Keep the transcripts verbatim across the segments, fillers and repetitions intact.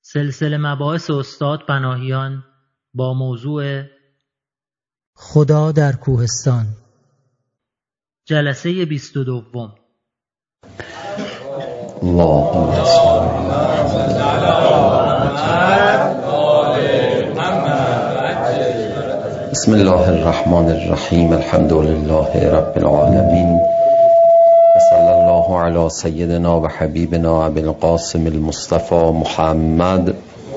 سلسله مباحث استاد پناهیان با موضوع خدا در کوهستان، جلسه بیست و دوم. اللهم صل بسم الله الرحمن الرحیم. الحمد لله رب العالمین و صلی الله علی سیدنا و حبیبنا ابی القاسم المصطفى محمد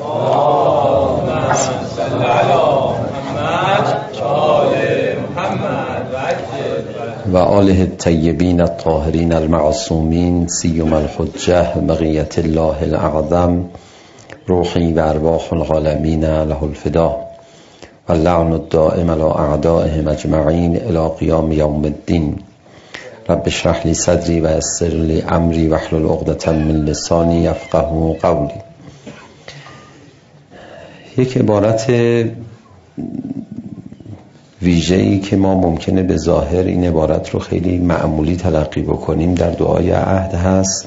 و آله الطیبین الطاهرین المعصومین سیما الحجة بقیة الله الاعظم روحی و ارواح العالمین له الفدا و اللعن الدائم علی اعدائهم اجمعین الی قیام یوم الدین. رب اشرح لی صدری و یسر لی امری واحلل عقدة من لسانی یفقهوا قولی. یک عبارت ویژه‌ای که ما ممکنه به ظاهر این عبارت رو خیلی معمولی تلقی بکنیم در دعای عهد هست.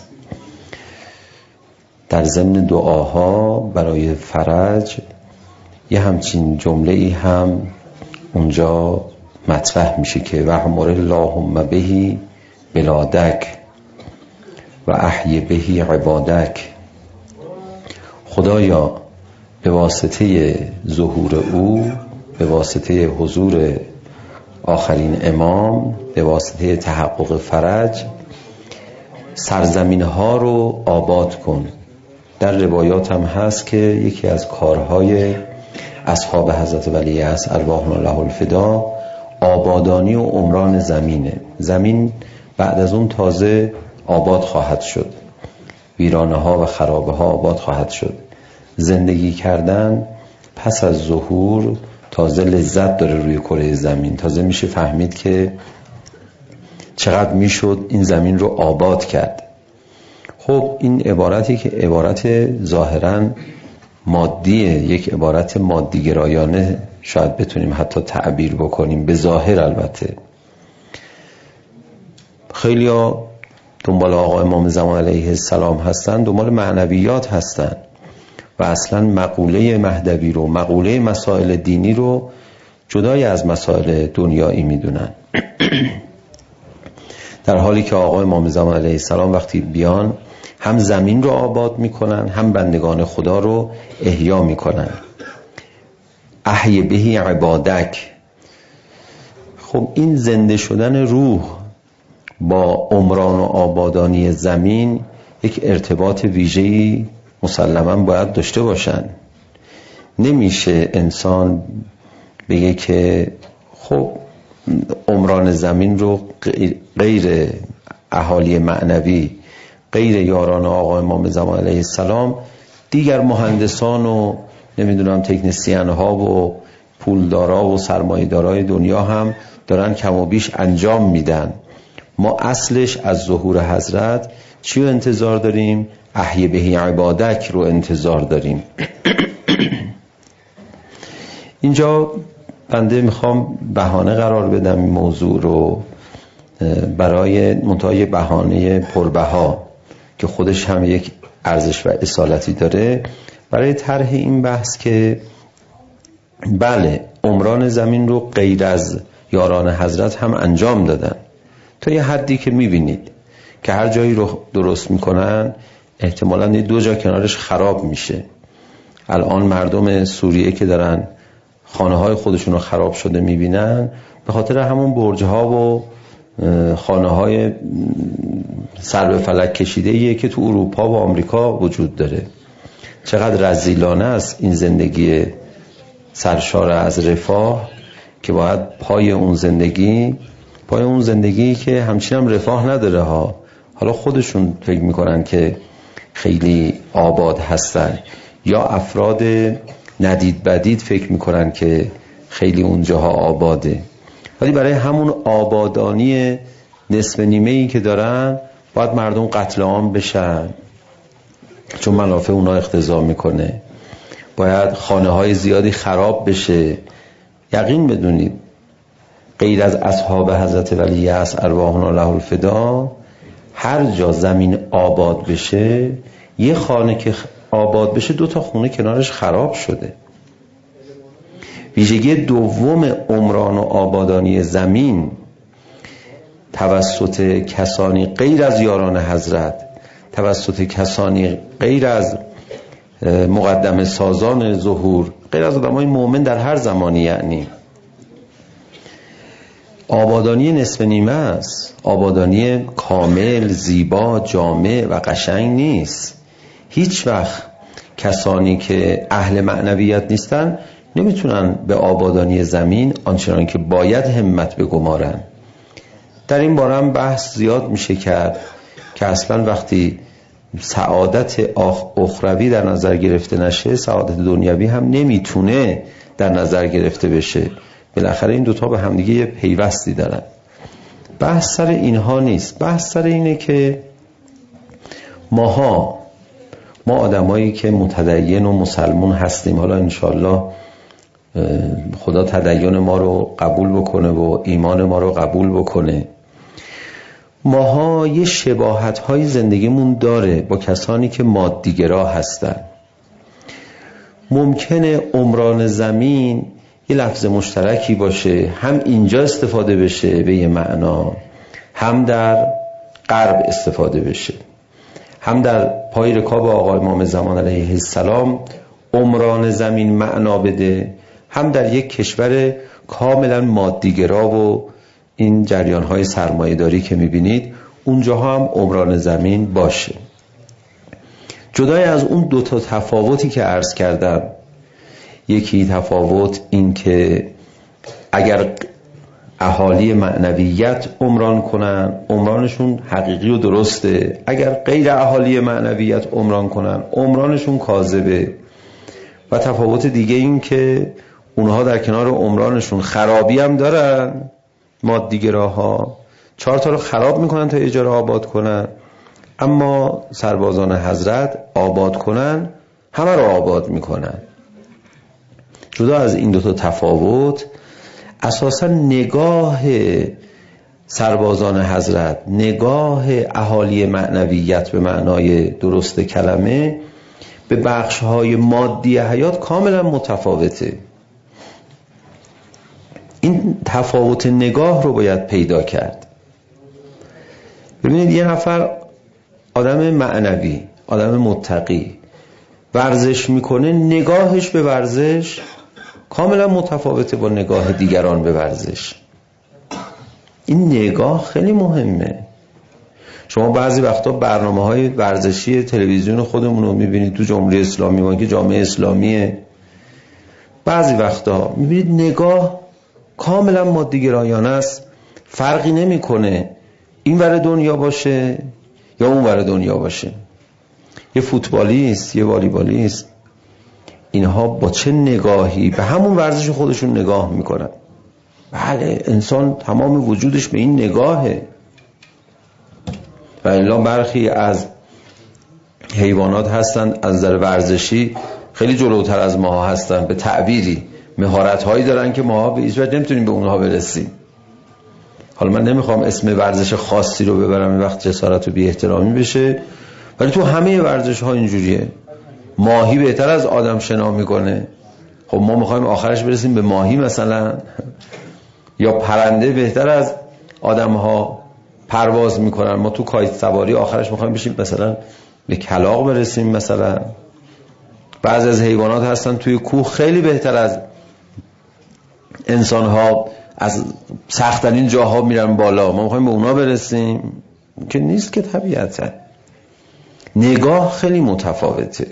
در ضمن دعاها برای فرج یه همچین جمله‌ای هم اونجا مطرح میشه که وَأْمُرِ اللهم بهی بلادک و احی بهی عبادک. خدایا به واسطه ظهور او، به واسطه حضور آخرین امام، به واسطه تحقق فرج سرزمین ها رو آباد کن. در روایات هم هست که یکی از کارهای اصحاب حضرت ولی عصر ارواحنا له الفدا آبادانی و عمران زمینه. زمین بعد از اون تازه آباد خواهد شد، ویرانه ها و خرابه ها آباد خواهد شد. زندگی کردن پس از ظهور تازه لذت داره روی کره زمین. تازه میشه فهمید که چقدر میشد این زمین رو آباد کرد. خب این عبارتی که عبارت ظاهراً مادیه، یک عبارت مادی گرایانه شاید بتونیم حتی تعبیر بکنیم، به ظاهر البته. خیلی ها دنبال آقا امام زمان علیه السلام هستن، دنبال معنویات هستن و اصلا مقوله مهدوی رو، مقوله مسائل دینی رو جدای از مسائل دنیایی میدونن. در حالی که آقا امام زمان علیه السلام وقتی بیان هم زمین رو آباد میکنن، هم بندگان خدا رو احیا میکنن. احی بهی عبادک. خب این زنده شدن روح با عمران و آبادانی زمین یک ارتباط ویژه‌ای مسلماً باید داشته باشن. نمیشه انسان بگه که خب عمران زمین رو غیر اهالی معنوی، غیر یاران آقا امام زمان علیه السلام، دیگر مهندسان و نمیدونم تکنسین ها و پولدارا و سرمایه‌دارای دنیا هم دارن کم و بیش انجام میدن. ما اصلش از ظهور حضرت چی رو انتظار داریم؟ احی بهی عبادک رو انتظار داریم. اینجا بنده میخوام بهانه قرار بدم این موضوع رو برای منتهای بهانه پربها که خودش هم یک ارزش و اصالتی داره، برای طرح این بحث که بله عمران زمین رو غیر از یاران حضرت هم انجام دادن. تا یه حدی که میبینید که هر جایی رو درست میکنن احتمالاً دو جا کنارش خراب میشه. الان مردم سوریه که دارن خانه های خودشون رو خراب شده میبینن به خاطر همون برج ها و خانه های سر به فلک کشیده ایه که تو اروپا و آمریکا وجود داره. چقدر رذیلانه است این زندگی سرشار از رفاه که باید پای اون زندگی پای اون زندگی که همچین هم رفاه نداره ها، حالا خودشون فکر میکنن که خیلی آباد هستن، یا افراد ندید بدید فکر میکنن که خیلی اونجاها آباده، ولی برای همون آبادانی نصف نیمه ای که دارن باید مردم قتل عام بشن چون منافع اونا اقتضا میکنه. باید خانه های زیادی خراب بشه. یقین بدونید غیر از اصحاب حضرت ولی عصر ارواحنا له الفدا هر جا زمین آباد بشه یه خانه که آباد بشه دو تا خونه کنارش خراب شده. ویژگی دوم عمران و آبادانی زمین توسط کسانی غیر از یاران حضرت، توسط کسانی غیر از مقدمه سازان ظهور، غیر از آدمای مؤمن در هر زمانی، یعنی آبادانی نصف نیمه است. آبادانی کامل، زیبا، جامع و قشنگ نیست. هیچ وقت کسانی که اهل معنویت نیستن نمیتونن به آبادانی زمین آنچنان که باید همت بگمارن. در این باره هم بحث زیاد میشه کرد که اصلا وقتی سعادت اخروی در نظر گرفته نشه، سعادت دنیوی هم نمیتونه در نظر گرفته بشه. بالاخره این دوتا به همدیگه یه پیوستی دارن. بحث سر اینها نیست. بحث سر اینه که ماها ما آدمایی که متدین و مسلمون هستیم، حالا انشالله خدا تدین ما رو قبول بکنه و ایمان ما رو قبول بکنه، ماها یه شباهت های زندگیمون داره با کسانی که مادیگرا هستن. ممکنه عمران زمین یه لفظ مشترکی باشه، هم اینجا استفاده بشه به یه معنا، هم در غرب استفاده بشه. هم در پای رکاب آقای امام زمان علیه السلام عمران زمین معنا بده، هم در یک کشور کاملا مادیگرا و این جریان‌های سرمایه‌داری که می‌بینید اونجاها هم عمران زمین باشه. جدای از اون دو تا تفاوتی که عرض کردم، یکی تفاوت این که اگر اهالی معنویت عمران کنن عمرانشون حقیقی و درسته، اگر غیر اهالی معنویت عمران کنن عمرانشون کاذبه. و تفاوت دیگه این که اونها در کنار عمرانشون خرابی هم دارن، مادیگراها چهار تا رو خراب میکنن تا اجاره آباد کنن، اما سربازان حضرت آباد کنن همه رو آباد میکنن. جدا از این دوتا تفاوت، اساسا نگاه سربازان حضرت، نگاه اهالی معنویت به معنای درست کلمه به بخش‌های مادی حیات کاملا متفاوته. این تفاوت نگاه رو باید پیدا کرد. ببینید یه نفر آدم معنوی، آدم متقی ورزش میکنه، نگاهش به ورزش کاملا متفاوته با نگاه دیگران به ورزش. این نگاه خیلی مهمه. شما بعضی وقتا برنامه‌های ورزشی تلویزیون خودمون رو میبینید تو جمهوری اسلامی ما که جامعه اسلامیه، بعضی وقتا میبینید نگاه کاملا مادیگرایانه است، فرقی نمیکنه این ور دنیا باشه یا اون ور دنیا باشه. یه فوتبالیست، یه والیبالیست، اینها با چه نگاهی به همون ورزش خودشون نگاه میکنن. بله انسان تمام وجودش به این نگاهه. و الا برخی از حیوانات هستن از نظر ورزشی خیلی جلوتر از ماها هستن، به تعبیری مهارت هایی دارن که ماها به هیچ وجه نمیتونیم به اونها برسیم. حالا من نمیخوام اسم ورزش خاصی رو ببرم این وقت جسارت و بی احترامی بشه، ولی تو همه ورزش ها اینجوریه. ماهی بهتر از آدم شنا میکنه، خب ما میخوایم آخرش برسیم به ماهی مثلا، یا پرنده بهتر از آدم ها پرواز میکنن، ما تو کایت سواری آخرش میخوایم بشیم مثلا به کلاغ برسیم مثلا. بعضی از حیوانات هستن توی کوه خیلی بهتر از انسان ها، از سخت‌ترین جاها میرن بالا، ما میخوایم به اونا برسیم که نیست که طبیعتا. نگاه خیلی متفاوته.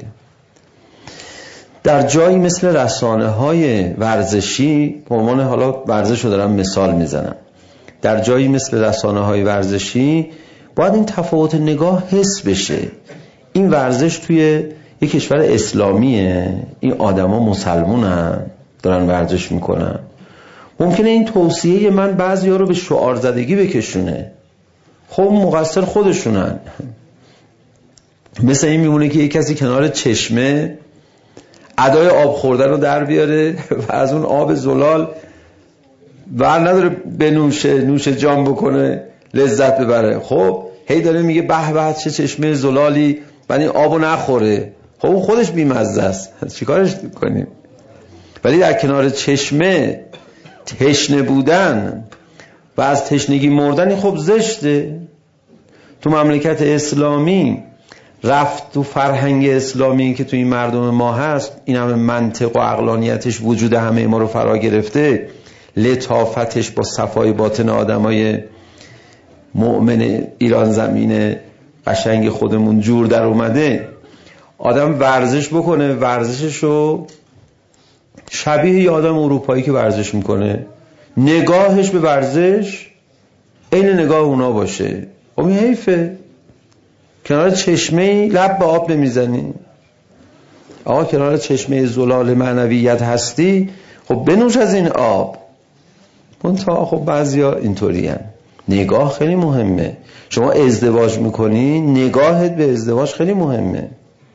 در جایی مثل رسانه های ورزشی، به عنوان حالا ورزش رو دارم مثال میزنم، در جایی مثل رسانه های ورزشی باید این تفاوت نگاه حس بشه. این ورزش توی یک کشور اسلامیه، این آدما مسلمونن دارن ورزش میکنن. ممکنه این توصیه من بعضیا رو به شعار زدگی بکشونه، خب مقصر خودشونن. مثل این میمونه که یک کسی کنار چشمه ادای آب خوردن رو در بیاره و از اون آب زلال ور نداره بنوشه، نوش جان بکنه، لذت ببره. خب هی داره میگه به به چه چشمه زلالی، بعد این آبو نخوره. خب اون خودش بیمزه است، چیکارش کنیم؟ ولی در کنار چشمه تشنه بودن و از تشنگی مردن خب زشته. تو مملکت اسلامی رفت تو فرهنگ اسلامی که تو این مردم ما هست، این همه منطق و عقلانیتش وجود همه ما رو فرا گرفته، لطافتش با صفای باطن آدمای مؤمن ایران زمین قشنگ خودمون جور در اومده. آدم ورزش بکنه، ورزششو شبیه یه آدم اروپایی که ورزش میکنه، نگاهش به ورزش عین نگاه اونا باشه. خب این حیفه. کنار چشمه لب به آب نمیزنی؟ آقا کنار چشمه زلال معنویت هستی، خب بنوش از این آب. منتها خب بعضیا اینطوری هن. نگاه خیلی مهمه. شما ازدواج میکنی، نگاهت به ازدواج خیلی مهمه.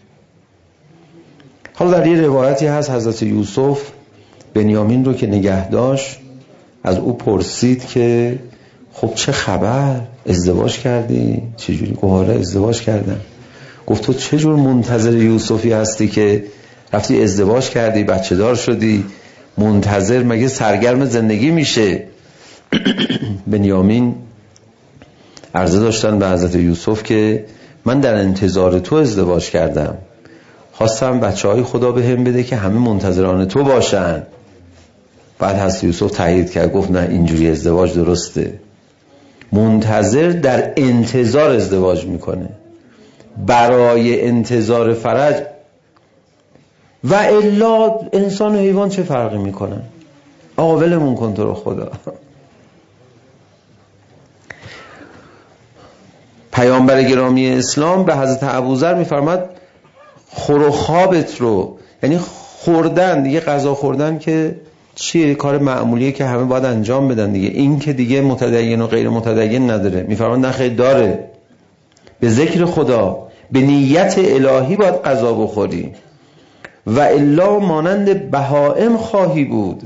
حالا در یه روایتی هست حضرت یوسف بنیامین رو که نگه داشت، از او پرسید که خب چه خبر؟ ازدواج کردی؟ چجوری؟ گوهاره ازدواج کردم. گفت تو چه جور منتظر یوسفی هستی که رفتی ازدواج کردی، بچه دار شدی، منتظر مگه سرگرم زندگی میشه؟ بنیامین عرضه داشتن به حضرت یوسف که من در انتظار تو ازدواج کردم، خواستم بچه های خدا به هم بده که همه منتظران تو باشن. بعد حضرت یوسف تایید کرد، گفت نه اینجوری ازدواج درسته. منتظر در انتظار ازدواج میکنه برای انتظار فرج، و الا انسان و حیوان چه فرقی میکنن؟ آقا ولمون کن تو رو خدا. پیامبر گرامی اسلام به حضرت ابوذر میفرماد خور و خوابت رو، یعنی خوردن دیگه، غذا خوردن که چیه؟ کار معمولیه که همه باید انجام بدن دیگه. این که دیگه متدین و غیر متدین نداره. میفرمان نه خیر داره. به ذکر خدا، به نیت الهی باید غذا بخوری، و الا مانند بهائم خواهی بود.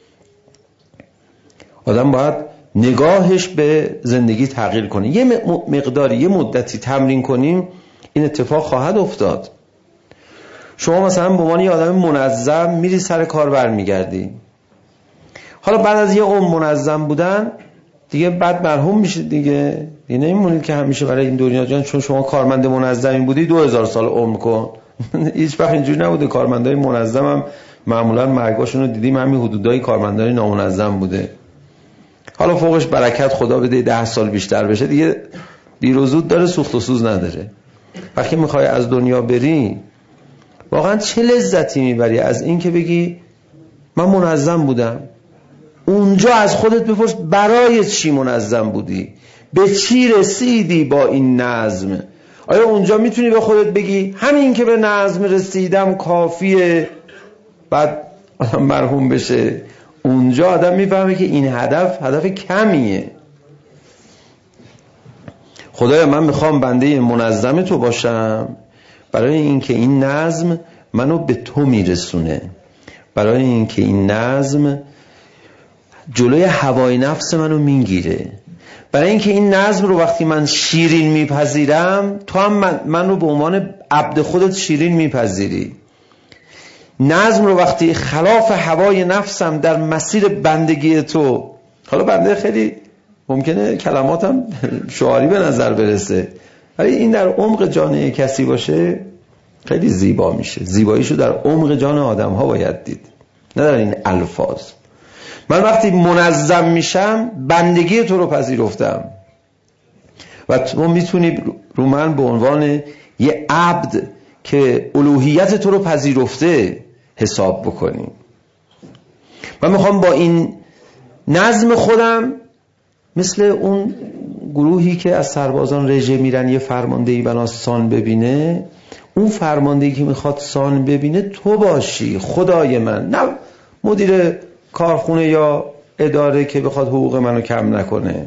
آدم باید نگاهش به زندگی تغییر کنه. یه مقداری، یه مدتی تمرین کنیم این اتفاق خواهد افتاد. شما مثلا به عنوان یه آدم منظم میری سر کار برمیگردی، حالا بعد از یه عمر منظم بودن دیگه بعد مرحوم میشید دیگه. دیگه نمیمونید که همیشه برای این دنیا جان چون شما کارمند منظمی بودی دو هزار سال عمر کن. هیچ وقت اینجوری نبوده. کارمندای منظم هم معمولا مرگاشون رو دیدیم همین حدودای کارمندای نامنظم بوده. حالا فوقش برکت خدا بده ده سال بیشتر بشه دیگه بیروزود داره، سوخت و سوز نداره. وقتی میخوای از دنیا بری واقعا چه لذتی میبری از این که بگی من منظم بودم. اونجا از خودت بپرس برای چی منظم بودی؟ به چی رسیدی با این نظم؟ آیا اونجا میتونی به خودت بگی همین که به نظم رسیدم کافیه بعد مرحوم بشه؟ اونجا آدم میفهمه که این هدف هدف کمیه. خدایا من میخوام بنده منظم تو باشم برای اینکه این نظم منو به تو میرسونه، برای اینکه این نظم جلوی هوای نفس منو میگیره، برای اینکه این نظم رو وقتی من شیرین میپذیرم تو هم من, من رو به عنوان عبد خودت شیرین میپذیری. نظم رو وقتی خلاف هوای نفسم در مسیر بندگی تو، حالا بنده خیلی ممکنه کلماتم شعاری به نظر برسه ولی این در عمق جان کسی باشه خیلی زیبا میشه. زیباییشو در عمق جان آدم ها باید دید، نه در این الفاظ. من وقتی منظم میشم بندگی تو رو پذیرفتم و تو میتونی رو من به عنوان یه عبد که الوهیت تو رو پذیرفته حساب بکنی. من میخوام با این نظم خودم مثل اون گروهی که از سربازان رژه میرن یه فرماندهی بنا سان ببینه، اون فرماندهی که میخواد سان ببینه تو باشی خدای من، نه مدیر کارخونه یا اداره که بخواد حقوق منو کم نکنه.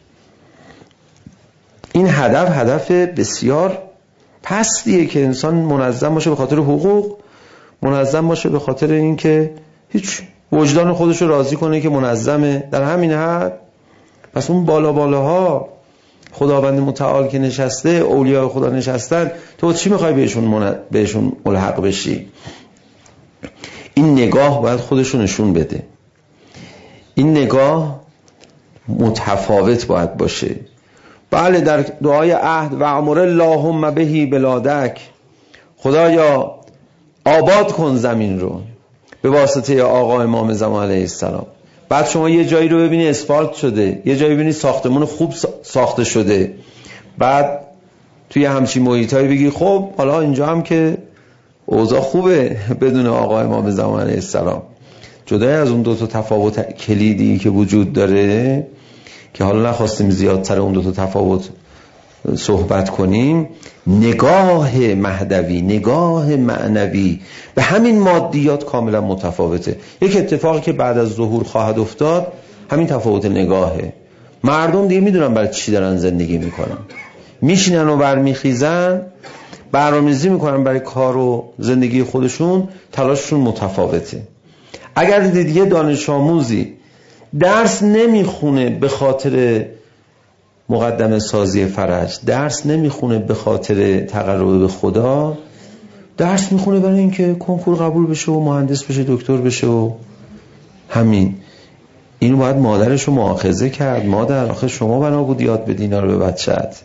این هدف هدف بسیار پستیه که انسان منظم باشه به خاطر حقوق، منظم باشه به خاطر این که هیچ وجدان خودشو راضی کنه که منظمه در همین حد. پس اون بالا بالاها خداوند متعال که نشسته، اولیاء خدا نشستن، تو چی میخوای بهشون من... بهشون ملحق بشی؟ این نگاه باید خودشون نشون بده. این نگاه متفاوت باید باشه. بله در دعای عهد و امر اللهم بهی بلادک، خدایا آباد کن زمین رو به واسطه آقا امام زمان علیه السلام. بعد شما یه جایی رو ببینی اسفالت شده، یه جایی ببینی ساختمون خوب ساخته شده، بعد توی همچین محیطایی بگی خب حالا اینجا هم که اوضاع خوبه بدون آقا امام زمان علیه السلام. جدای از اون دو تا تفاوت کلیدی که وجود داره که حالا نخواستیم زیادتر اون دو تا تفاوت صحبت کنیم، نگاه مهدوی، نگاه معنوی به همین مادیات کاملا متفاوته. یک اتفاقی که بعد از ظهور خواهد افتاد همین تفاوت نگاهه. مردم دیگه میدونن برای چی دارن زندگی میکنن، میشینن و برمیخیزن، برنامه‌ریزی میکنن برای کار و زندگی خودشون، تلاششون متفاوته. اگر دیدید یه دانش آموزی درس نمیخونه به خاطر مقدمه سازی فرج، درس نمیخونه به خاطر تقرب به خدا، درس میخونه برای اینکه کنکور قبول بشه و مهندس بشه، دکتر بشه و همین. اینو باید مادرشو مؤاخذه کرد. مادر آخه شما بنا بود یاد بدی اینا رو به بچه‌ت،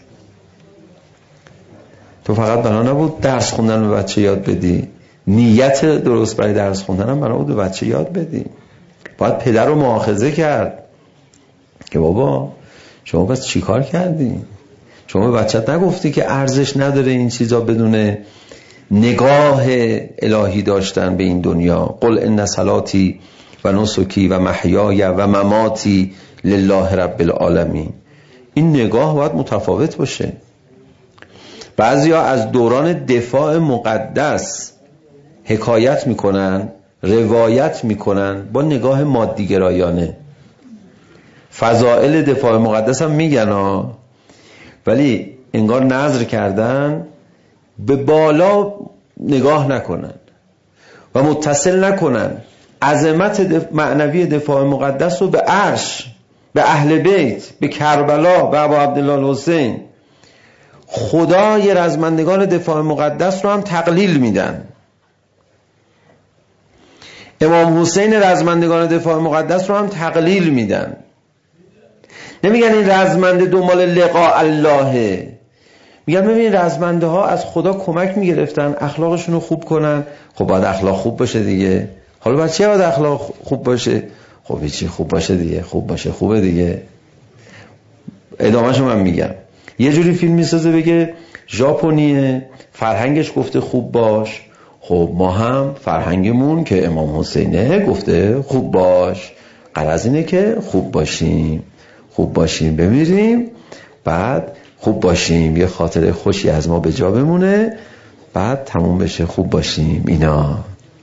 تو فقط بنا نبود درس خوندن به بچه یاد بدی، نیت درست برای درس خوندن هم بنا بود به بچه یاد بدی. باید پدر رو مؤاخذه کرد که بابا شما بس چی کار کردی؟ شما به بچت نگفتی که ارزش نداره این چیزا بدون نگاه الهی داشتن به این دنیا؟ قل ان صلاتی و نسکی و محیای و مماتی لله رب العالمین. این نگاه باید متفاوت باشه. بعضیا از دوران دفاع مقدس حکایت میکنن، روایت میکنن با نگاه مادیگرایانه. فضائل دفاع مقدس هم میگن ها، ولی انگار نظر کردن به بالا نگاه نکنن و متصل نکنن عظمت دف... معنوی دفاع مقدس رو به عرش، به اهل بیت، به کربلا، به ابا عبدالله الحسین. خدای رزمندگان دفاع مقدس رو هم تقلیل میدن. امام حسین رزمندگان دفاع مقدس رو هم تقلیل میدن. نمیگن این رزمنده دنبال لقاء اللهه، میگن ببین رزمنده ها از خدا کمک میگرفتن اخلاقشون رو خوب کنن. خب باید اخلاق خوب باشه دیگه. حالا باید چه باید اخلاق خوب باشه؟ خب چی خوب باشه دیگه؟ خوب باشه خوبه دیگه. ادامهشو من میگم. یه جوری فیلم میسازه بگه ژاپنیه، فرهنگش گفته خوب باش، خب ما هم فرهنگمون که امام حسینه گفته خوب باش، غرض اینه که خوب باشیم، خوب باشیم بمیریم، بعد خوب باشیم یه خاطره خوشی از ما به جا بمونه، بعد تموم بشه خوب باشیم. اینا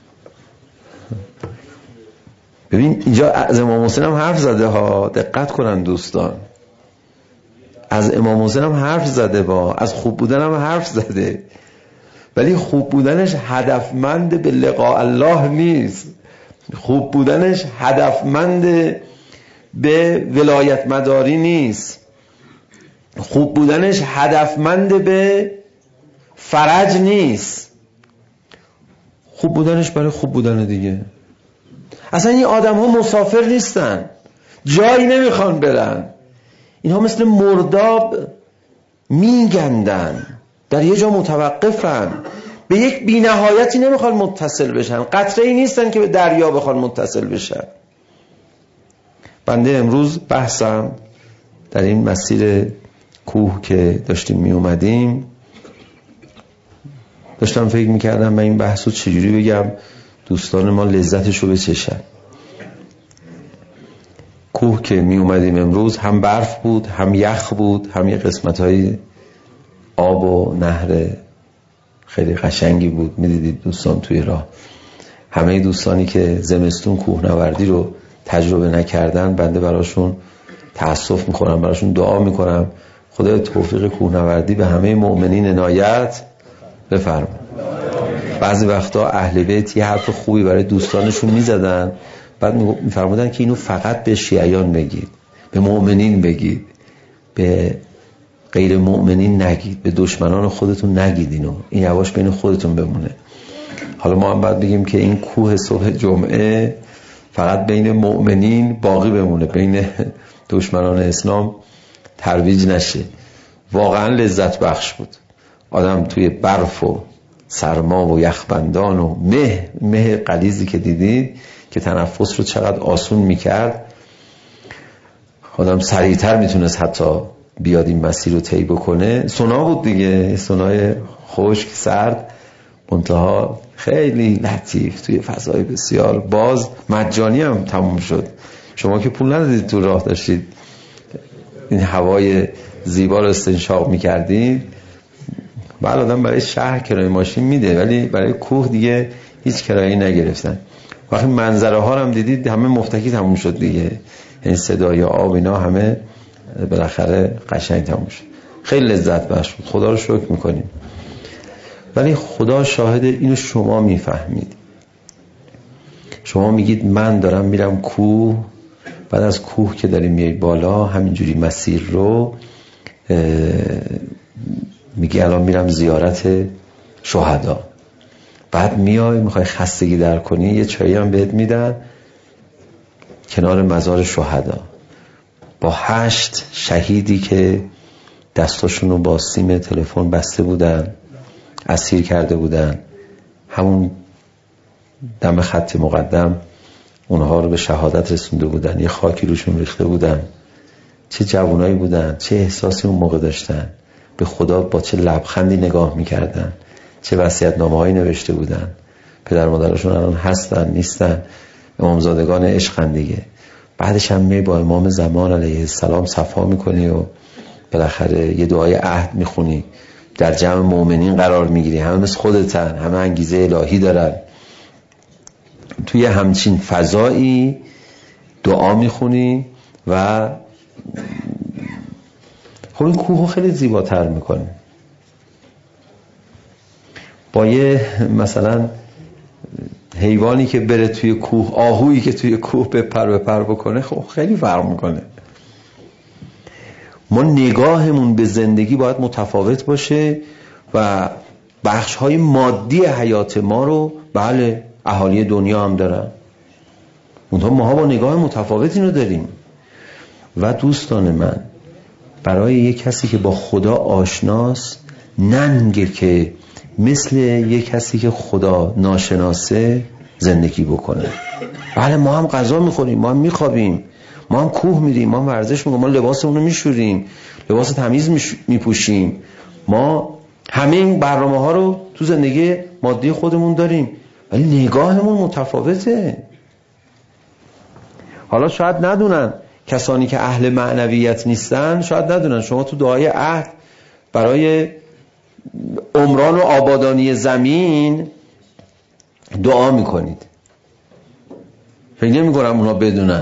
ببین اینجا از امام حسین هم حرف زده ها، دقت کنن دوستان، از امام حسین هم حرف زده، با از خوب بودن هم حرف زده، ولی خوب بودنش هدفمند به لقاء الله نیست. خوب بودنش هدفمند به ولایت مداری نیست. خوب بودنش هدفمند به فرج نیست. خوب بودنش برای خوب بودن دیگه. اصلا این آدم ها مسافر نیستن، جایی نمیخوان برن. اینها مثل مرداب میگندن، در یه جا متوقفن، به یک بی‌نهایتی نمیخوان متصل بشن، قطره‌ای نیستن که به دریا بخوان متصل بشن. بنده امروز بحثم در این مسیر کوه که داشتیم می اومدیم، داشتم فکر میکردم من این بحثو چجوری بگم دوستان ما لذتشو بچشن. کوه که می اومدیم امروز هم برف بود، هم یخ بود، هم یه قسمت‌های آب و نهر خیلی قشنگی بود. میدیدید دوستان توی راه، همه دوستانی که زمستون کوهنوردی رو تجربه نکردن، بنده براشون تأسف میخورم، براشون دعا میکنم خدا توفیق کوهنوردی به همه مؤمنین عنایت بفرما. بعضی وقتا اهل بیت یه حرف خوبی برای دوستانشون میزدن، بعد میفرمودن که اینو فقط به شیعیان بگید، به مؤمنین بگید، به غیر مؤمنین نگید، به دشمنان خودتون نگید، اینو این یواش بین خودتون بمونه. حالا ما هم باید بگیم که این کوه صبح جمعه فقط بین مؤمنین باقی بمونه، بین دشمنان اسلام ترویج نشه. واقعا لذت بخش بود. آدم توی برف و سرما و یخبندان و مه مه غلیظی که دیدید که تنفس رو چقدر آسون میکرد، آدم سریعتر میتونست حتی بیاد این مسیر رو طی بکنه. سونا بود دیگه، سونای خشک سرد، منتها خیلی لطیف توی فضای بسیار باز، مجانی هم تموم شد. شما که پول ندادید تو راه داشتید این هوای زیبا رو استنشاق میکردید. بعد آدم برای شهر کرایه ماشین میده، ولی برای کوه دیگه هیچ کرایه‌ای نگرفتن. وقتی منظره ها هم دیدید همه مفتکی تموم شد دیگه، یعنی صدای آب اینا همه بالاخره قشنگ تموم شد. خیلی لذت بخش بود، خدا رو شکر میکنیم. ولی خدا شاهد، اینو شما میفهمید. شما میگید من دارم میرم کوه، بعد از کوه که داریم میای بالا همینجوری مسیر رو میگی الان میرم زیارت شهدا، بعد میای میخوای خستگی در کنی یه چایی هم بهت میدن کنار مزار شهدا با هشت شهیدی که دستاشون رو با سیم تلفن بسته بودن، اسیر کرده بودن، همون دم خط مقدم اونها رو به شهادت رسونده بودن، یه خاکی روشون ریخته بودن. چه جوانایی بودن، چه احساسی اون موقع داشتن، به خدا با چه لبخندی نگاه میکردن، چه وصیت‌نامه هایی نوشته بودن. پدر مادرشون الان هستن نیستن، امامزادگان عشقن دیگه. بعدش هم می با امام زمان علیه السلام صفا میکنی و بالاخره یه دعای عهد میخونی، در جمع مؤمنین قرار میگیری، همه مثل خودتن، همه انگیزه الهی دارن. توی همچین فضایی دعا میخونی و خب این کوه خیلی زیباتر میکنه. با یه مثلا حیوانی که بره توی کوه، آهویی که توی کوه بپر بپر بکنه، خب خیلی فرق میکنه. ما نگاهمون به زندگی باید متفاوت باشه و بخش‌های مادی حیات ما رو بله اهالی دنیا هم دارن، اونها ماها با نگاه متفاوتی رو داریم. و دوستان من، برای یک کسی که با خدا آشناست ننگه که مثل یک کسی که خدا ناشناسه زندگی بکنه. بله ما هم غذا میخوریم، ما هم میخوابیم، ما هم کوه میریم، ما هم ورزش میکنیم، ما لباسمون رو میشوریم، لباس تمیز میپوشیم، ما همه این برنامه ها رو تو زندگی مادی خودمون داریم، ولی نگاهمون متفاوته. حالا شاید ندونن کسانی که اهل معنویت نیستن، شاید ندونن شما تو دعای عهد برای عمران و آبادانی زمین دعا میکنید. فکر نمی‌کنم اونا بدونن.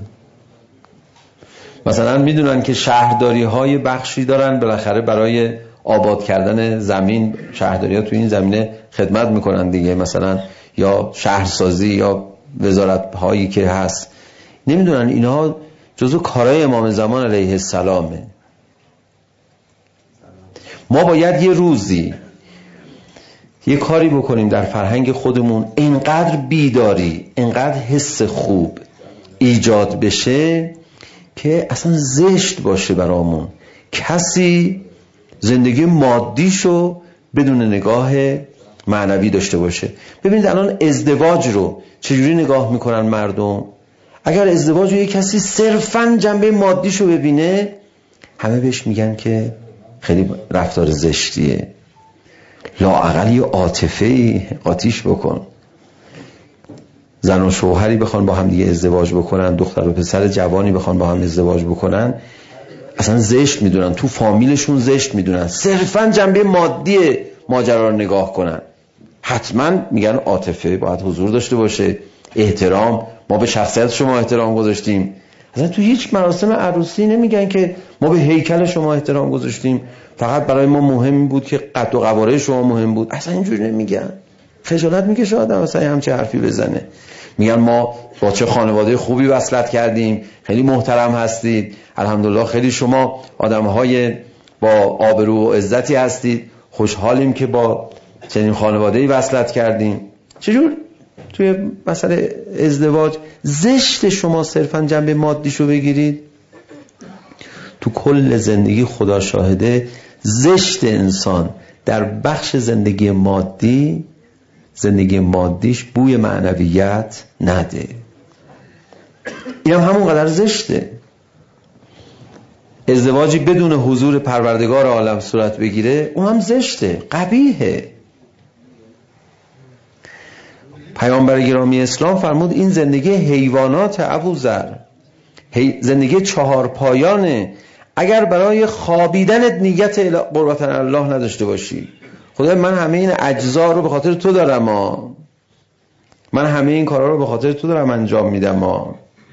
مثلا میدونن که شهرداری های بخشی دارن بالاخره برای آباد کردن زمین، شهرداری ها تو این زمینه خدمت میکنن دیگه، مثلا یا شهرسازی یا وزارت هایی که هست. نمیدونن اینها جزو کارهای امام زمان علیه السلامه. ما باید یه روزی یه کاری بکنیم در فرهنگ خودمون، اینقدر بیداری، اینقدر حس خوب ایجاد بشه که اصلا زشت باشه برامون کسی زندگی مادیشو بدون نگاه معنوی داشته باشه. ببینید الان ازدواج رو چجوری نگاه میکنن مردم. اگر ازدواج رو یه کسی صرفاً جنبه مادیشو ببینه، همه بهش میگن که خیلی رفتار زشتیه. لااقل یه عاطفه‌ای قاطیش بکن. زن و شوهری بخوان با هم دیگه ازدواج بکنن، دختر و پسر جوانی بخوان با هم ازدواج بکنن، اصلا زشت میدونن، تو فامیلشون زشت میدونن، صرفاً جنبه مادی ماجرا رو نگاه کنن. حتما میگن عاطفه باید حضور داشته باشه، احترام، ما به شخصیت شما احترام گذاشتیم. اصلا تو هیچ مراسم عروسی نمیگن که ما به هیکل شما احترام گذاشتیم، فقط برای ما مهم بود که قد و قواره شما مهم بود. اصلا اینجوری نمیگن. خجالت میکشه آدم اصلا همچه حرفی بزنه. میگن ما با چه خانواده خوبی وصلت کردیم، خیلی محترم هستید، الحمدلله خیلی شما آدمهای با آبرو و عزتی هستید، خوشحالیم که با چنین خانواده‌ای وصلت کردیم. چجور توی مسئله ازدواج زشت شما صرفا جنبه مادیشو بگیرید؟ تو کل زندگی خدا شاهده زشت انسان در بخش زندگی مادی، زندگی مادیش بوی معنویت نده. این هم همون قدر زشته. ازدواجی بدون حضور پروردگار عالم صورت بگیره، اون هم زشته، قبیحه. پیامبر گرامی اسلام فرمود این زندگی حیوانات ابوذر، زندگی چهار پایانه. اگر برای خوابیدنت نیت قربت الله نداشته باشی، خدای من همه این اجزا رو به خاطر تو دارم ها. من همه این کارا رو به خاطر تو دارم انجام میدم ها.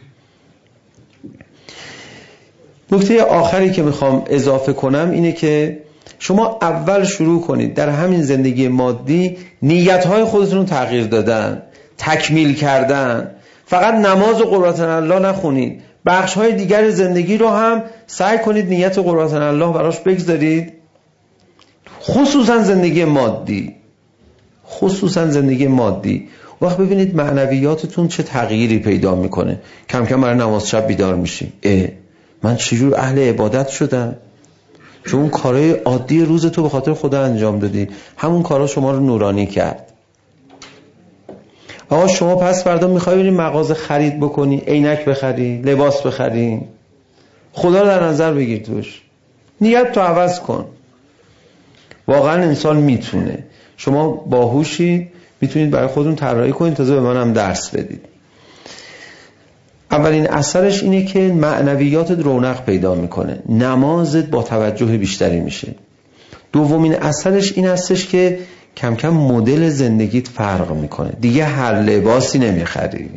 نکته آخری که میخوام اضافه کنم اینه که شما اول شروع کنید در همین زندگی مادی نیتهای خودتون رو تغییر دادن، تکمیل کردن. فقط نماز و قربت الله نخونید، بخش‌های دیگر زندگی رو هم سعی کنید نیت قربت الله براش بگذارید. خصوصا زندگی مادی، خصوصا زندگی مادی. وقت ببینید معنویاتتون چه تغییری پیدا میکنه. کم کم برای نماز شب بیدار میشی، اه من چجور اهل عبادت شدم؟ چون اون کارهای عادی روز تو به خاطر خدا انجام دادی، همون کارها شما رو نورانی کرد. آقا شما پس فردا میخوای بری مغازه خرید بکنی، عینک بخری، لباس بخری، خدا رو در نظر بگیر توش، نیت تو عوض کن. واقعا انسان میتونه. شما باهوشید، میتونید برای خودتون طراحی کنید، تازه به منم درس بدید. اولین اثرش اینه که معنویاتت رونق پیدا میکنه، نمازت با توجه بیشتری میشه. دومین اثرش این هستش که کم کم مدل زندگیت فرق میکنه. دیگه هر لباسی نمیخری،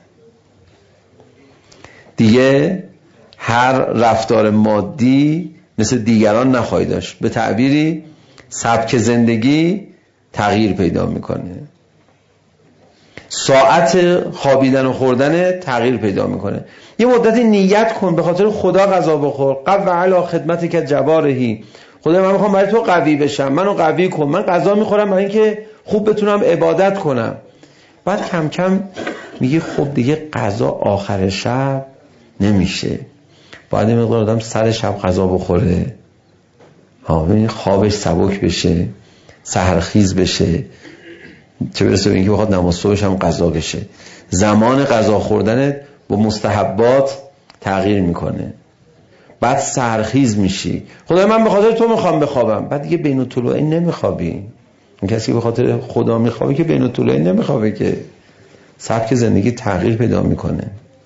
دیگه هر رفتار مادی مثل دیگران نخواهی داشت. به تعبیری سبک زندگی تغییر پیدا میکنه، ساعت خوابیدن و خوردن تغییر پیدا میکنه. یه مدتی نیت کن به خاطر خدا غذا بخور. قو علی خدمتی که جوارهی، خدا من میخوام برای تو قوی بشم، منو قوی کن، من غذا میخورم برای اینکه خوب بتونم عبادت کنم. بعد کم کم میگی خب دیگه غذا آخر شب نمیشه، باید این مقدار آدم سر شب غذا بخوره، ها ببین خوابش سبک بشه، سحرخیز بشه، چه برسه به اینکه بخواد نماز صبحش هم قضا بشه. زمان قضا خوردنت با مستحبات تغییر میکنه. بعد سحرخیز میشی، خدای من به خاطر تو میخوام بخوابم. بعد دیگه بین الطلوعین نمیخوابی. این کسی به خاطر خدا میخوابه که بین الطلوعین نمیخوابه، که سبک زندگی تغییر پیدا میکنه.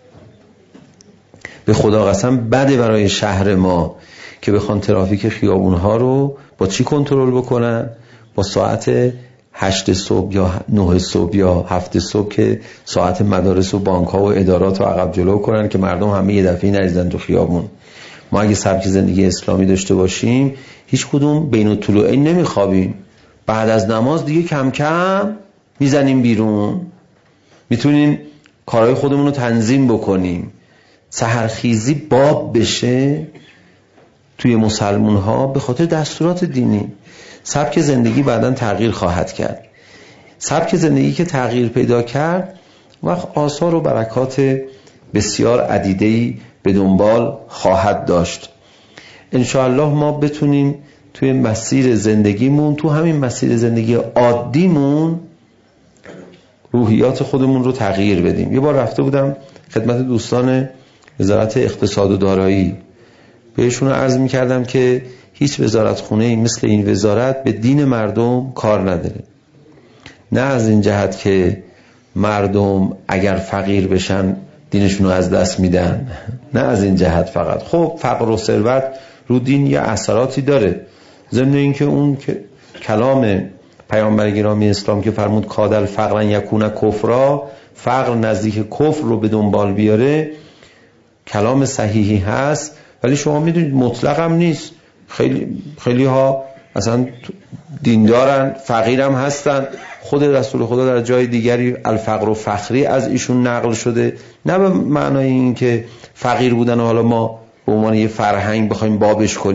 به خدا قسم بده برای شهر ما که بخوان ترافیک خیابونها رو با چی کنترل بکنن؟ با ساعت هشت صبح یا نه صبح یا هفت صبح که ساعت مدارس و بانک ها و ادارات رو عقب جلو کنن که مردم همه یه دفعه نریزن تو خیابون. ما اگه سبک زندگی اسلامی داشته باشیم هیچ کدوم بین الطلوعین نمیخوابیم، بعد از نماز دیگه کم کم میزنیم بیرون، میتونیم کارهای خودمون رو تنظیم بکنیم. سحرخیزی باب بشه توی مسلمون ها به خاطر دستورات دینی. سبک زندگی بعداً تغییر خواهد کرد. سبک زندگی که تغییر پیدا کرد وقت آثار و برکات بسیار عدیده‌ای به دنبال خواهد داشت. انشاءالله ما بتونیم توی مسیر زندگیمون، تو همین مسیر زندگی عادیمون، روحیات خودمون رو تغییر بدیم. یه بار رفته بودم خدمت دوستان وزارت اقتصاد و دارایی، بهشون عرض می‌کردم که هیچ وزارت خونه‌ای مثل این وزارت به دین مردم کار نداره. نه از این جهت که مردم اگر فقیر بشن دینشون رو از دست میدن، نه از این جهت فقط. خب فقر و ثروت رو دین یه اثراتی داره، ضمن اینکه اون که کلام پیامبر گرامی اسلام که فرمود کادل فقرن یکون کفرا، فقر نزدیک کفر رو به دنبال بیاره، کلام صحیحی هست. ولی شما میدونید مطلق هم نیست. خیلی خیلی ها مثلا دیندارن، فقیرم هستن. خود رسول خدا در جای دیگری الفقر و فخری از ایشون نقل شده، نه به معنای این که فقیر بودن و حالا ما به عنوان یه فرهنگ بخوایم بابش کنیم،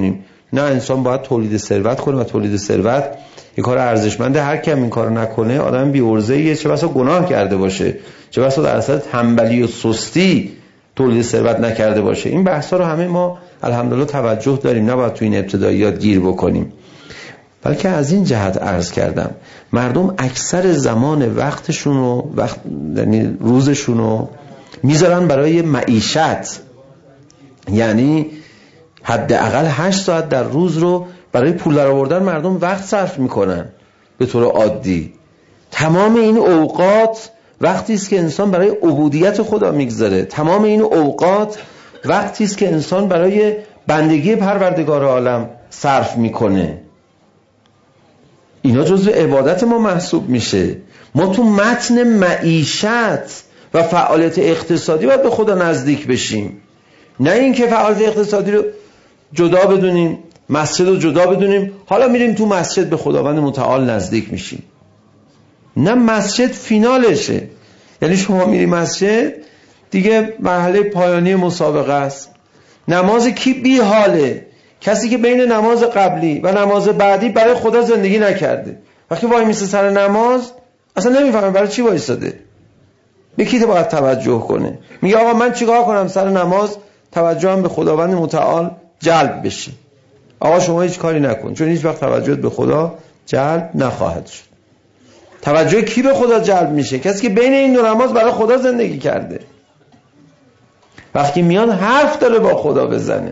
نه، انسان باید تولید ثروت کنه و تولید ثروت یه کار ارزشمنده. هر کی این کارو نکنه آدم بی عرضه‌ایه، چه بسا گناه کرده باشه، چه بسا در اصل تنبلی و سستی تولید ثروت نکرده باشه. این بحثا رو همه ما الحمدلله توجه داریم، نباید تو این ابتداییات گیر بکنیم. بلکه از این جهت عرض کردم مردم اکثر زمان وقتشون و وقت یعنی روزشون رو میذارن برای معیشت، یعنی حداقل هشت ساعت در روز رو برای پول درآوردن مردم وقت صرف میکنن به طور عادی. تمام این اوقات وقتی است که انسان برای عبودیت خدا میگذاره، تمام این اوقات وقتی است که انسان برای بندگی پروردگار عالم صرف میکنه. اینا جزو عبادت ما محسوب میشه. ما تو متن معیشت و فعالیت اقتصادی باید به خدا نزدیک بشیم، نه اینکه فعالیت اقتصادی رو جدا بدونیم، مسجد رو جدا بدونیم، حالا میریم تو مسجد به خداوند متعال نزدیک میشیم. نه، مسجد فینالشه. یعنی شما میری مسجد دیگه مرحله پایانی مسابقه است. نماز کی بی حاله؟ کسی که بین نماز قبلی و نماز بعدی برای خدا زندگی نکرده. وقتی وای میسه سر نماز اصلا نمیفهمه برای چی وایساده، به کی باید توجه کنه. میگه آقا من چیکار کنم سر نماز توجهم به خداوند متعال جلب بشه. آقا شما هیچ کاری نکن، چون هیچ وقت توجهت به خدا جلب نخواهد شد. توجه کی به خدا جلب میشه؟ کسی که بین این دو نماز برای خدا زندگی کرده. وقتی میاد حرف داره با خدا بزنه،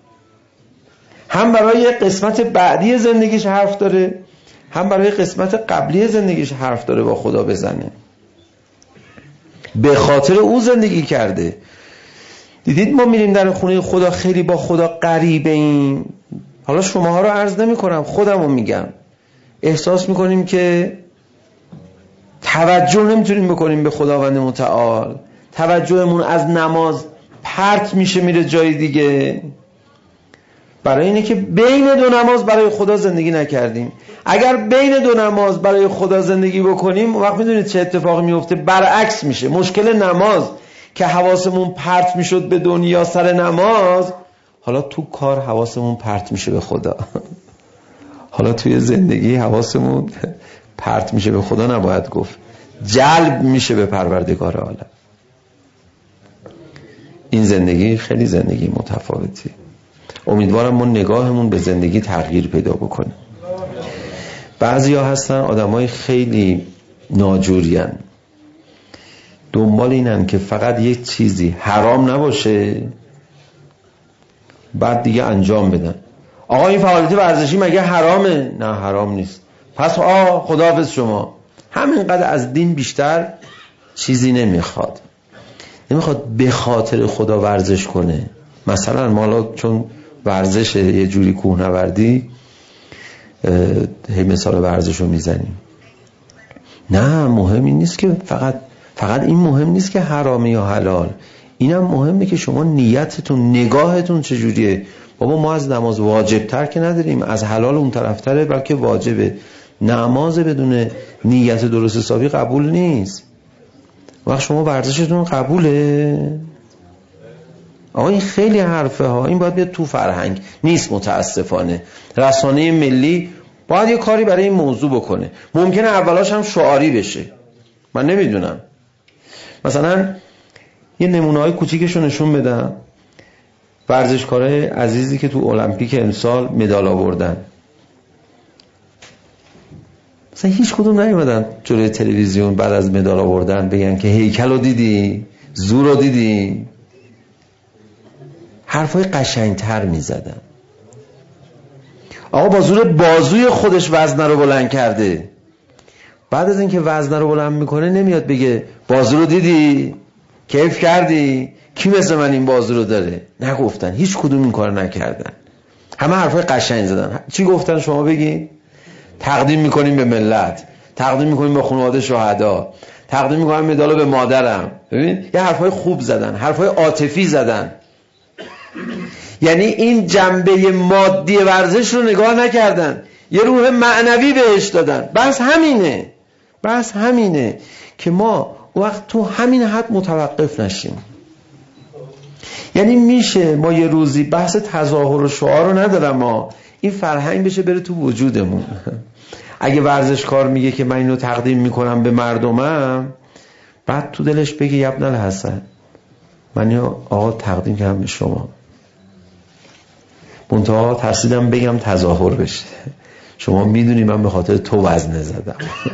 هم برای قسمت بعدی زندگیش حرف داره، هم برای قسمت قبلی زندگیش حرف داره با خدا بزنه. به خاطر او زندگی کرده. دیدید ما میریم در خونه خدا خیلی با خدا غریبه ایم. حالا شماها رو عرض نمی کنم، خودمو میگم. احساس میکنیم که توجه نمیتونیم بکنیم به خداوند متعال. توجهمون از نماز پرت میشه میره جای دیگه، برای اینه که بین دو نماز برای خدا زندگی نکردیم. اگر بین دو نماز برای خدا زندگی بکنیم وقت میدونید چه اتفاقی میفته؟ برعکس میشه. مشکل نماز که حواسمون پرت میشد به دنیا سر نماز، حالا تو کار حواسمون پرت میشه به خدا. حالا توی زندگی حواسمون پرت میشه به خدا، نباید گفت جلب میشه به پروردگار عالم. این زندگی خیلی زندگی متفاوتی. امیدوارم ما نگاهمون به زندگی تغییر پیدا بکنه. بعضیا هستن آدمای خیلی ناجورین، دنبال اینن که فقط یک چیزی حرام نباشه بعد دیگه انجام بدن. آقا این فعالیت ورزشی مگه حرامه؟ نه حرام نیست. پس آقا خداحافظ شما. همینقدر از دین بیشتر چیزی نمیخواد. نمیخواد به خاطر خدا ورزش کنه. مثلا ما چون ورزش یه جوری کوهنوردی هی مثال ورزش رو میزنیم. نه، مهم این نیست که فقط فقط این مهم نیست که حرامه یا حلال. اینم مهمه که شما نیتتون، نگاهتون چجوریه. بابا ما از نماز واجب تر که نداریم، از حلال اون طرف تره، بلکه واجبه. نماز بدون نیت درست حسابی قبول نیست. وقت شما ورزشتون قبوله؟ آقا این خیلی حرفه ها، این باید بیاد تو فرهنگ نیست. متاسفانه رسانه ملی باید یه کاری برای این موضوع بکنه. ممکنه اولاش هم شعاری بشه، من نمیدونم. مثلا یه نمونه های کوچیکشو نشون بدم. ورزشکارای عزیزی که تو المپیک امسال مدال آوردن، مثلا هیچ کدوم نیومدن جلوی تلویزیون بعد از مدال آوردن بگن که هیکل رو دیدی، زور رو دیدی. حرفای قشنگتر میزدن. آقا با زور بازوی خودش وزنه رو بلند کرده. بعد از اینکه وزنه رو بلند میکنه نمیاد بگه بازو رو دیدی؟ کیف کردی؟ کی مثل من این بازو رو داره؟ نگفتن. هیچ کدوم این کار نکردن. همه حرفای قشنگ زدن. چی گفتن شما بگین؟ تقدیم میکنیم به ملت، تقدیم میکنیم به خانواده شهدا، تقدیم میکنم مدالو به مادرم. ببین یه حرفای خوب زدن، حرفای عاطفی زدن. یعنی این جنبه مادی ورزش رو نگاه نکردن، یه روح معنوی بهش دادن. بس همینه، بس همینه که ما وقت تو همین حد متوقف نشیم. یعنی میشه ما یه روزی بحث تظاهر و شعار رو ندارم، ما این فرهنگ بشه بره تو وجودمون. اگه ورزشکار میگه که من اینو تقدیم میکنم به مردمم، بعد تو دلش بگه ابن الحسن من اینو آقا تقدیم کردم به شما، منتها ترسیدم بگم تظاهر بشه، شما میدونی من به خاطر تو وزنه زدم.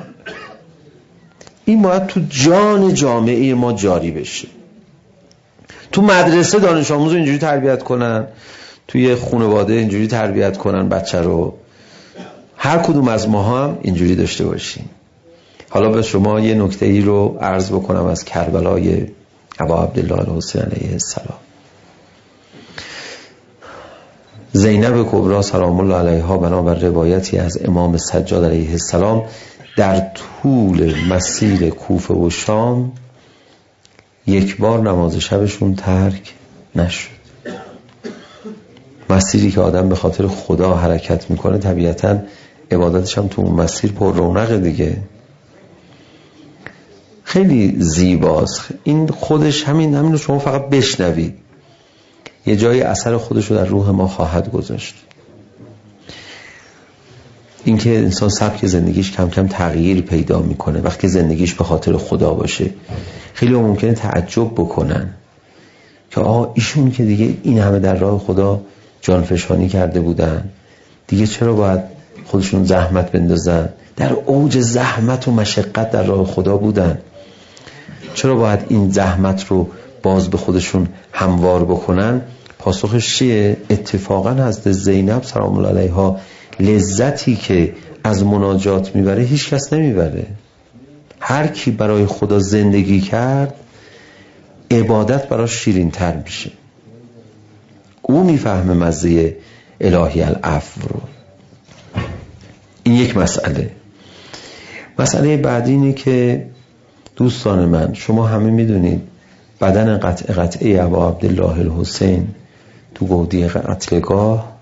این باید تو جان جامعه ما جاری بشه. تو مدرسه دانش آموز رو اینجوری تربیت کنن، توی خانواده اینجوری تربیت کنن بچه رو، هر کدوم از ما هم اینجوری داشته باشیم. حالا به شما یه نکته ای رو عرض بکنم از کربلای ابا عبدالله الحسین علیه السلام. زینب کبری سلام الله علیها بنابر روایتی از امام سجاد علیه السلام در طول مسیر کوفه و شام یک بار نماز شبشون ترک نشد. مسیری که آدم به خاطر خدا حرکت میکنه طبیعتاً عبادتش هم تو اون مسیر پر رونق دیگه. خیلی زیباست این خودش، همین همین رو شما فقط بشنوید یه جای اثر خودش رو در روح ما خواهد گذاشت. اینکه انسان سبک زندگیش کم کم تغییر پیدا میکنه وقتی زندگیش به خاطر خدا باشه. خیلی ممکنه تعجب بکنن که آه ایشون که دیگه این همه در راه خدا جانفشانی کرده بودن، دیگه چرا باید خودشون زحمت بندازن؟ در اوج زحمت و مشقت در راه خدا بودن، چرا باید این زحمت رو باز به خودشون هموار بکنن؟ پاسخش چیه؟ اتفاقا حضرت زینب سلام الله علیها لذتی که از مناجات میبره هیچ کس نمیبره. هر کی برای خدا زندگی کرد عبادت براش شیرین تر میشه. او میفهمه مزه الهی العفو رو. این یک مسئله. مسئله بعدی اینه که دوستان من، شما همه میدونید بدن قطع قطعه ابا عبدالله الحسین تو گودی قتلگاه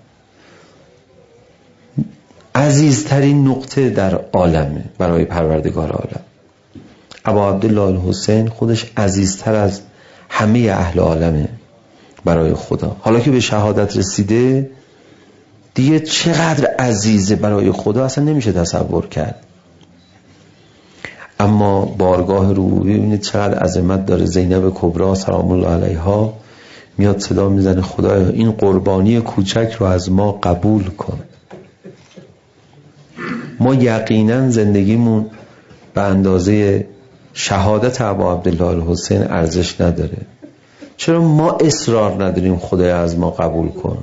عزیزترین نقطه در عالمه برای پروردگار عالم. ابا عبدالله الحسین خودش عزیزتر از همه اهل عالمه برای خدا. حالا که به شهادت رسیده دیگه چقدر عزیزه برای خدا اصلا نمیشه تصور کرد. اما بارگاه رو ببینید چقدر عظمت داره. زینب کبری سلام الله علیها میاد صدا میزنه خدایا این قربانی کوچک رو از ما قبول کن. ما یقینا زندگیمون به اندازه شهادت ابا عبدالله الحسین ارزش نداره. چرا ما اصرار نداریم خدایا از ما قبول کن؟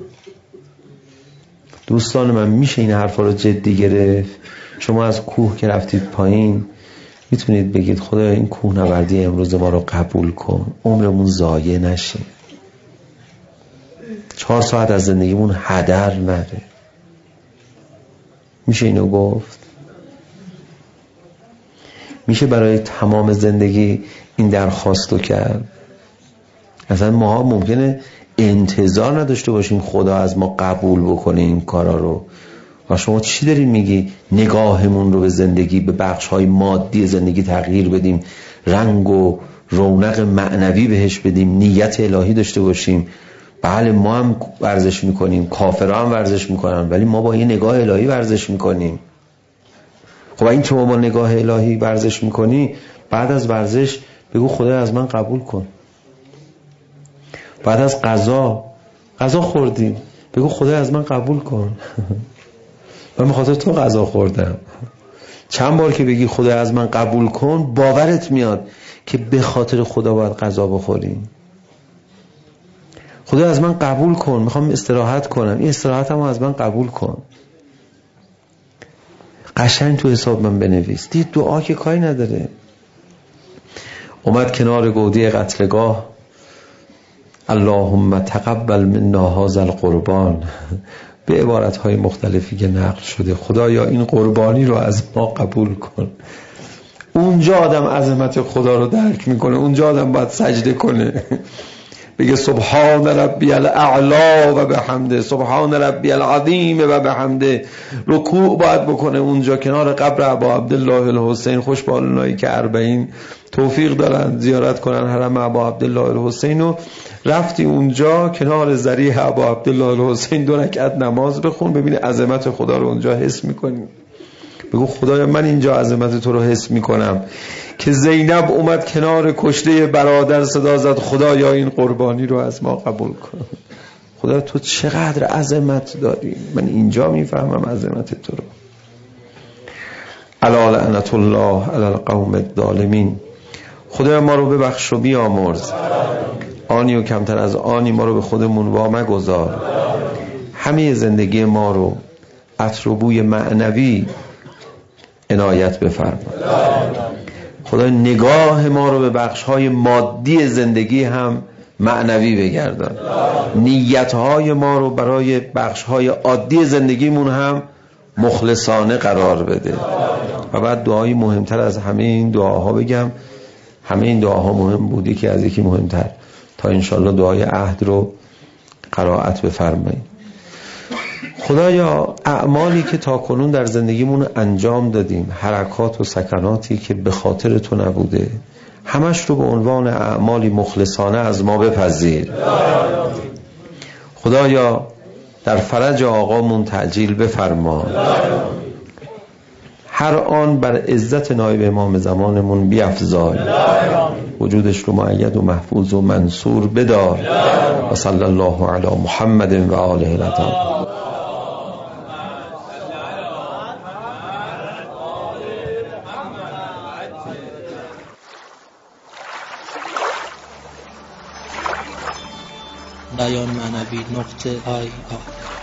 دوستان من میشه این حرفا رو جدی گرفت؟ شما از کوه که رفتید پایین میتونید بگید خدایا این کوه نوردی امروز ما رو قبول کن، عمرمون ضایع نشه، چهار ساعت از زندگیمون هدر نره. میشه اینو گفت؟ میشه برای تمام زندگی این درخواستو کرد؟ اصلا ما ممکنه انتظار نداشته باشیم خدا از ما قبول بکنه این کارا رو. و شما چی داری میگی؟ نگاهمون رو به زندگی، به بخش‌های مادی زندگی تغییر بدیم، رنگ و رونق معنوی بهش بدیم، نیت الهی داشته باشیم. بله ما هم ورزش میکنیم، کافرها هم ورزش میکنن، ولی ما با یه نگاه الهی ورزش میکنیم. خب این که ما با نگاه الهی ورزش میکنی، بعد از ورزش بگو خدا از من قبول کن. بعد از غذا غذا خوردیم بگو خدا از من قبول کن. من به خاطر تو غذا خوردم. چند بار که بگی خدا از من قبول کن باورت میاد که به خاطر خدا باید غذا بخوریم. خدا از من قبول کن، میخوام استراحت کنم، این استراحتم رو از من قبول کن. قشنگ تو حساب من بنویس. دید دعا که کاری نداره. اومد کنار گودی قتلگاه، اللهم تقبل منا هذا القربان، به عبارتهای مختلفی که نقل شده، خدایا این قربانی رو از ما قبول کن. اونجا آدم عظمت خدا رو درک میکنه، اونجا آدم باید سجده کنه. بگه سبحان ربی الاعلا و بحمده، سبحان ربی العظیم و بحمده. رکوع باید بکنه اونجا کنار قبر ابا عبدالله الحسین. خوش به اونایی که اربعین توفیق دارن زیارت کنن حرم ابا عبدالله الحسین و رفتی اونجا کنار ضریح ابا عبدالله الحسین دو رکعت نماز بخون، ببینی عظمت خدا رو اونجا حس میکنی. بگو خدایا من اینجا عظمت تو رو حس میکنم که زینب اومد کنار کشته برادر صدا زد خدایا این قربانی رو از ما قبول کن. خدا تو چقدر عظمت داری، من اینجا میفهمم عظمت تو رو. الا لعنت الله علی القوم الظالمین. خدایا ما رو ببخش و بیامرز، آنی و کمتر از آنی ما رو به خودمون وامگذار. همه زندگی ما رو عطر و بوی معنوی عنایت بفرما. خدا نگاه ما رو به بخش‌های مادی زندگی هم معنوی بگردان. نیت‌های ما رو برای بخش‌های عادی زندگیمون هم مخلصانه قرار بده. و بعد دعای مهمتر از همه این دعاها بگم، همه این دعاها مهم بودی که از یکی مهمتر، تا انشالله دعای عهد رو قرائت بفرمایید. خدایا اعمالی که تا کنون در زندگیمون انجام دادیم، حرکات و سکناتی که به خاطر تو نبوده، همش رو به عنوان اعمالی مخلصانه از ما بپذیر. خدایا در فرج آقامون تعجیل بفرما. هر آن بر عزت نایب امام زمانمون بیفزای، وجودش رو مؤید و محفوظ و منصور بدار. و صلی الله علی محمد و آله الطاهرین. بیان معنوی نقطه آی آی